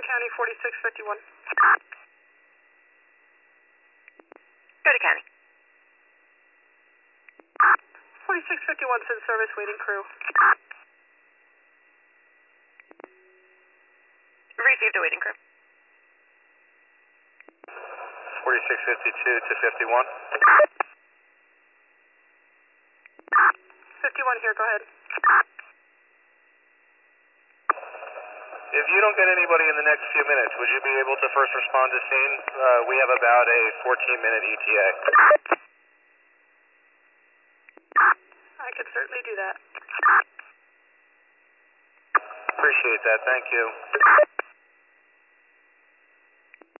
County 4651. Go to County. 4651's in service, waiting crew. Received a waiting crew. 4652 to 51. 51 here, go ahead. If you don't get anybody in the next few minutes, would you be able to first respond to scene? We have about a 14-minute ETA. I could certainly do that. Appreciate that, thank you.